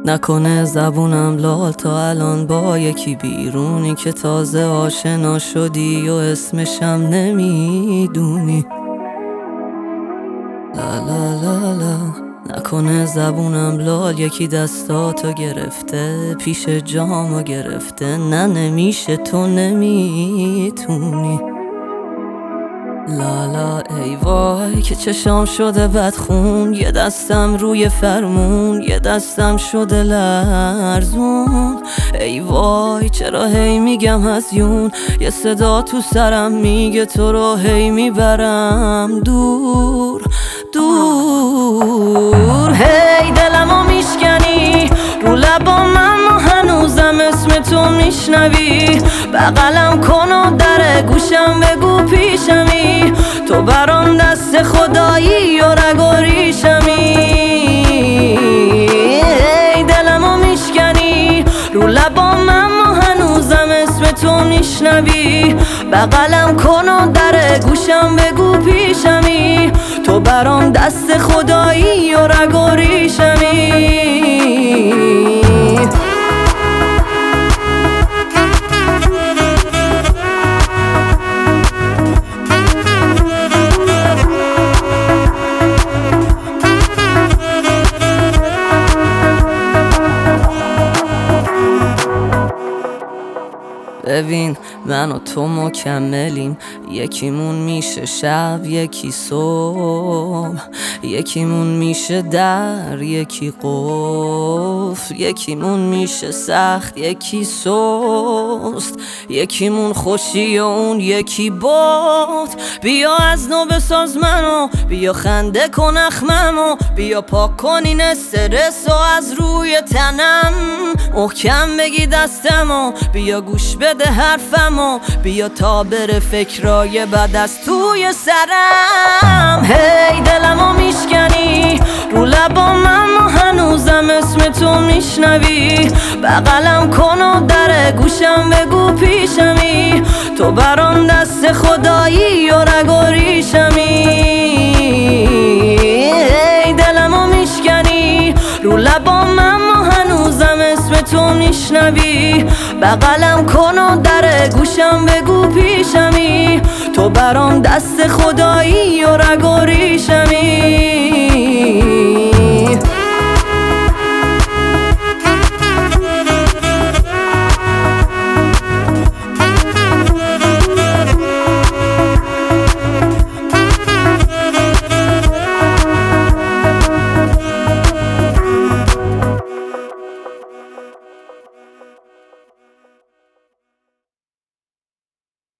نکنه زبونم لال تا الان با یکی بیرونی که تازه آشنا شدی و اسمشم نمیدونی. لا لا لا لا، نکنه زبونم لال یکی دستاتو گرفته، پیش جامو گرفته، نه نمیشه تو نمیتونی. لالا ای وای که چشام شده بدخون، یه دستم روی فرمون، یه دستم شده لرزون. ای وای چرا هی میگم هزیون، یه صدا تو سرم میگه تو رو هی میبرم دور دور. هی دلمو میشکنی رو لبام اما هنوزم اسم تو میشنوی، بغلم کن و در گوشم بگو پیشمی، تو برام دست خدایی و رگ و ریشمی. ای دلمو میشکنی رو لبام اما هنوزم اسم تو میشنوی، بغلم کن و در گوشم بگو پیشمی، تو برام دست خدایی و رگ و ریشمی. ببین من و تو مکملیم، یکیمون میشه شب یکی صبح، یکیمون میشه در یکی قفل، یکیمون میشه سخت یکی سست، یکیمون خوشی و اون یکی باد. بیا از نو بساز منو، بیا خنده کن اخممو، بیا پاک کن این استرس و از روی تنم، محکم بگی دستمو، بیا گوش بده حرفمو، بیا تا بره فکرای بد از توی سرم. هی دلمو میشکنی رو لبام اما هنوزم اسم تو میشنوی، بغلم کن و در گوشم بگو پیشمی، تو برام دست خدایی و رگ و ریشمی. هی دلمو میشکنی رو لبام اما هنوزم اسم تو میشنوی، بغلم کن و در گوشم بگو پیشمی، تو برام دست خدایی و رگ و ریشمی.